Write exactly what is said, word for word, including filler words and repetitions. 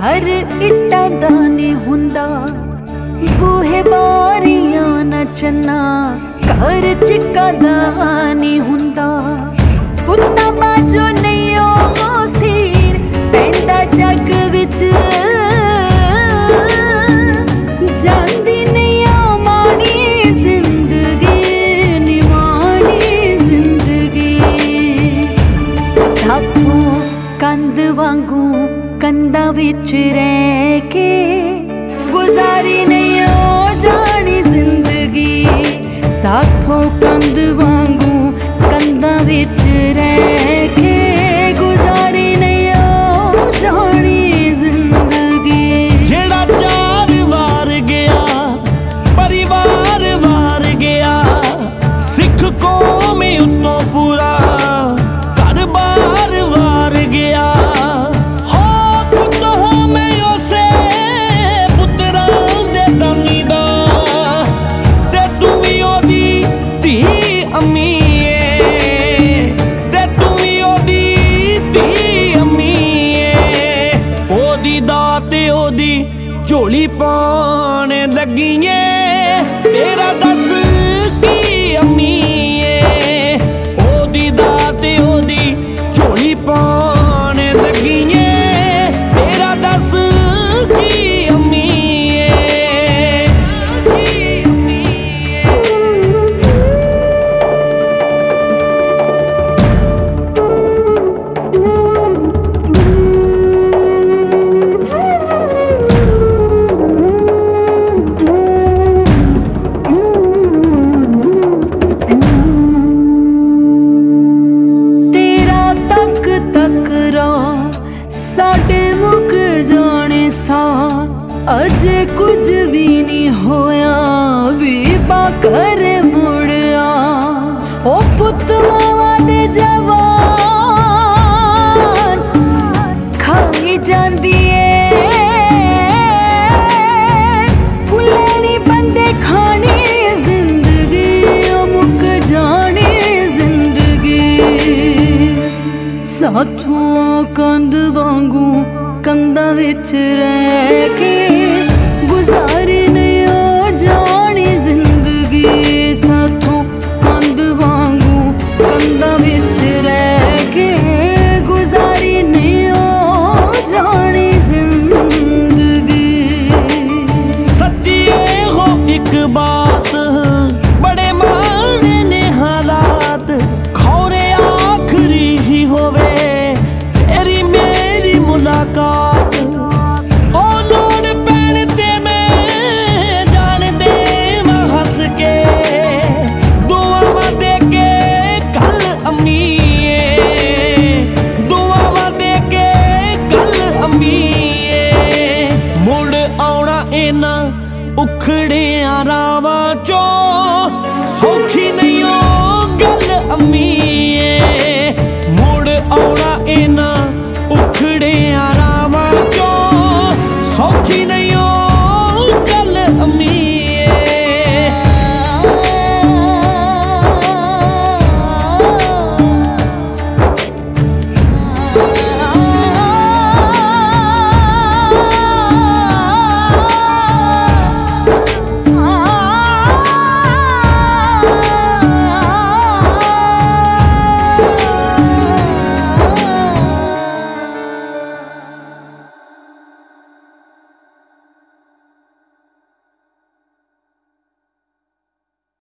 घर इट्टां दा नहीं हुंदा, बूहे बारियां नचना घर चिक्का दा नहीं हुंदा। पुत्ता बाजो नहीं ओ सीर पैंदा जग विच, जांदी नहीं आ माड़ी जिंदगी नी माड़ी जिंदगी। साथों कंध वांगू कंधा विच रह के गुजारी नहीं ओ जानी जिंदगी। साथों कंध वांगू कंधा विच रह के गुजारी नहीं ओ जानी जिंदगी। जेड़ा चार वार गया परिवार वार गया, सिख कौम उत्तों पूरा घर बार वार गया। झोली पाने लगी है तेरा दस की अम्मी है, ओदी दात ओदी झोली पाने लगी है तेरा दस की अम्मी अजे कुछ भी नहीं होया भी बाकर मुड़िया। ओ पुत मावा दे जवान खाई जांदी है, कुलेनी बंदे खानी जिंदगी ओ मुक जानी जिंदगी। साथों कंध वांगू कंधा विच रह के गुजारी नहीं ओ जानी जिंदगी। साथों कंध वांगू कंधा विच रह के गुजारी नहीं ओ जानी जिंदगी। सच्ची हो एक बात बड़े माड़े ने हालात, खौरे आखरी ही होवे तेरी मेरी मुलाकात। ओ लोड़ पैण ते मैं जान दे मैं हस के दुआवां दे के कल अम्मी, दुआवां दे के कल अम्मी। मुड़ आउणा इन्हां उखड़ियां रावां चों सौखी नहीं ओ गल अम्मी, मुड़ आउणा इन्हां